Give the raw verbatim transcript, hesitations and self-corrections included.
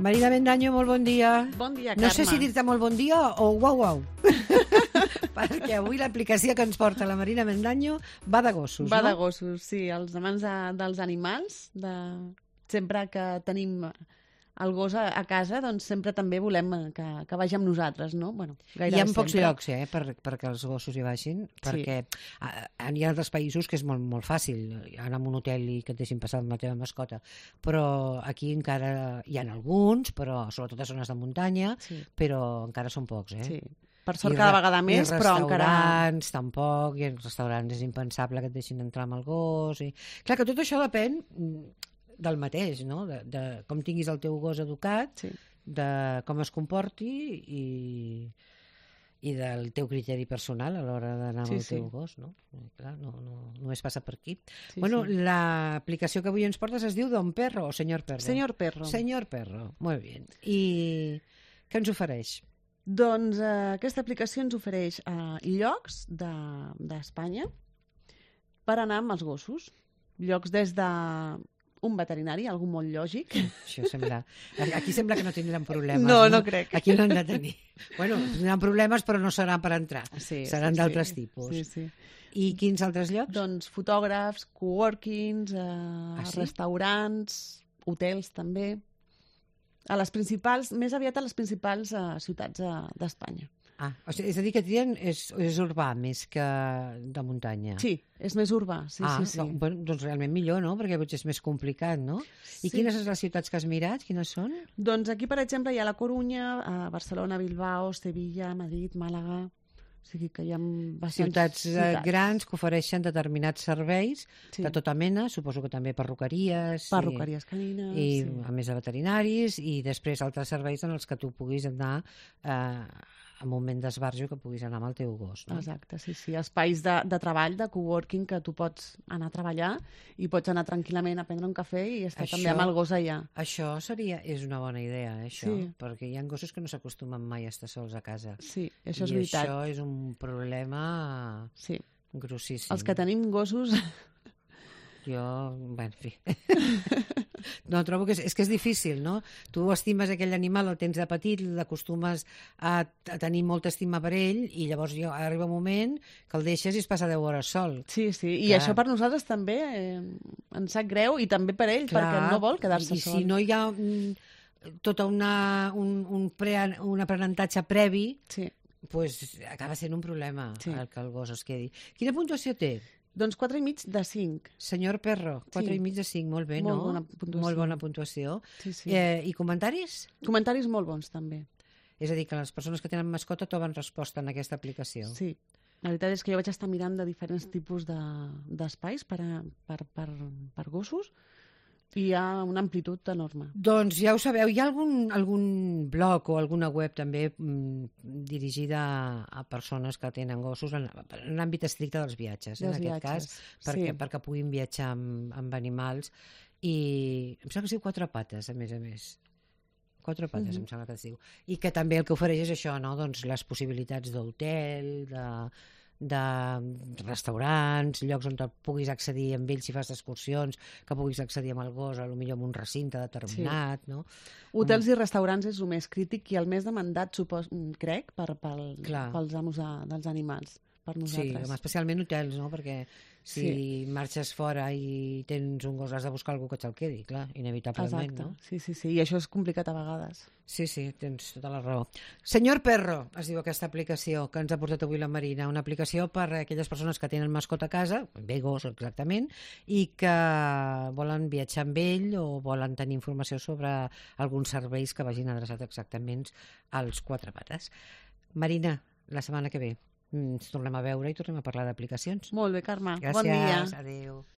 Marina Bendaño, molt bon dia. Bon dia, Carme. No sé si dir-te molt bon dia o uau, uau. Perquè avui l'aplicació que ens porta la Marina Bendaño va de gossos, va no? Va de gossos, sí. Els amants de, dels animals, de... sempre que tenim el gos a, a casa, doncs sempre també volem que, que vagi amb nosaltres, no? Bueno, hi ha en pocs llocs, eh, per, perquè els gossos hi vagin, perquè sí. Hi ha altres països que és molt, molt fàcil anar a un hotel i que et deixin passar amb la teva mascota, però aquí encara hi ha alguns, però sobretot a zones de muntanya, sí. Però encara són pocs, eh? Sí. Per sort cada vegada més, però encara... I restaurants tampoc, i en restaurants és impensable que et deixin entrar amb el gos. I... Clar que tot això depèn del mateix, no? De, de com tinguis el teu gos educat, sí. De com es comporti i, i del teu criteri personal a l'hora d'anar sí, amb el teu sí. Gos, no? Clar, no, no, només passa per aquí. Sí, bueno, sí. L'aplicació que avui ens portes es diu Don Perro o Senyor Perro? Senyor Perro. Senyor Perro, molt bé. I què ens ofereix? Doncs eh, aquesta aplicació ens ofereix eh, llocs d'Espanya de, per anar amb els gossos. Llocs des de un veterinari, algú molt lògic. Això sembla... Aquí sembla que no tindran problemes. No, no, no crec. Aquí no han de tenir. Bueno, tindran problemes, però no seran per entrar. Sí, seran sí, d'altres sí. tipus. Sí, sí. I quins altres llocs? Doncs fotògrafs, coworkings, eh, ah, sí? restaurants, hotels també. A les principals, més aviat a les principals eh, ciutats eh, d'Espanya. Ah, o sigui, és a dir, que Trien és, és urbà més que de muntanya. Sí, és més urbà, sí, ah, sí, sí. No, bueno, doncs realment millor, no? Perquè potser és més complicat, no? I sí. Quines són les ciutats que has mirat? Quines són? Doncs aquí, per exemple, hi ha la Corunya, a Barcelona, Bilbao, Sevilla, Madrid, Màlaga... O sigui que hi ha bastants ciutats, ciutats grans que ofereixen determinats serveis sí. De tota mena, suposo que també perruqueries. Perruqueries canines. I, sí. A més de veterinaris, i després altres serveis en els que tu puguis anar eh, en un moment d'esbarjo que puguis anar amb el teu gos. No? Exacte, sí, sí. Espais de, de treball, de coworking, que tu pots anar a treballar i pots anar tranquil·lament a prendre un cafè i estar això, també amb el gos allà. Això seria, és una bona idea, eh, això, sí. Perquè hi ha gossos que no s'acostumen mai a estar sols a casa. Sí, això és I veritat. I això és un problema sí. grossíssim. Els que tenim gossos... Jo, bueno, en fi... No, trobo que és, és que és difícil, no? Tu estimes aquell animal, el tens de petit, l'acostumes a, a tenir molta estima per ell i llavors jo, arriba un moment que el deixes i es passa deu hores sol. Sí, sí, i clar. Això per nosaltres també eh, ens sap greu i també per ell, clar, perquè no vol quedar-se sol. I si no hi ha mm, tot una, un, un, pre, un aprenentatge previ, sí. Pues acaba sent un problema sí. El que el gos es quedi. Quina puntuació té? Doncs quatre i mig de cinc. Senyor Perro, quatre sí. I mig de cinc, molt bé, molt no? Bona puntuació. Molt bona puntuació. Sí, sí. Eh, I comentaris? Comentaris molt bons, també. És a dir, que les persones que tenen mascota troben resposta en aquesta aplicació. Sí. La veritat és que jo vaig estar mirant de diferents tipus d'espais de, per, a, per, per, per gossos i hi ha una amplitud enorme. Doncs ja ho sabeu, hi ha algun, algun blog o alguna web també mm, dirigida a persones que tenen gossos en, en l'àmbit estricte dels viatges, dels en aquest viatges. cas, perquè, sí. Perquè puguin viatjar amb, amb animals i em sembla que es diu Quatre Pates, a més a més. Quatre Pates, uh-huh. Em sembla que es diu. I que també el que ofereix és això, no? Doncs les possibilitats d'hotel, de... de restaurants, llocs on puguis accedir amb ells si fas excursions, que puguis accedir amb el gos, potser en un recinte determinat, sí. No? Hotels um... i restaurants és el més crític i el més demandat, supos... crec, per, pel, pels amos de, dels animals, per nosaltres. Sí, especialment hotels, no? Perquè si sí. Marxes fora i tens un gos, has de buscar algú que te'l quedi, clar, inevitablement, exacte. No? Sí, sí, sí, i això és complicat a vegades. Sí, sí, tens tota la raó. Senyor Perro, es diu aquesta aplicació que ens ha portat avui la Marina, una aplicació per a aquelles persones que tenen mascota a casa, bé gos exactament, i que volen viatjar amb ell o volen tenir informació sobre alguns serveis que vagin adreçats exactament als Quatre Pates. Marina, la setmana que ve ens tornem a veure i tornem a parlar d'aplicacions. Molt bé, Carme. Gràcies, bon dia. Adéu.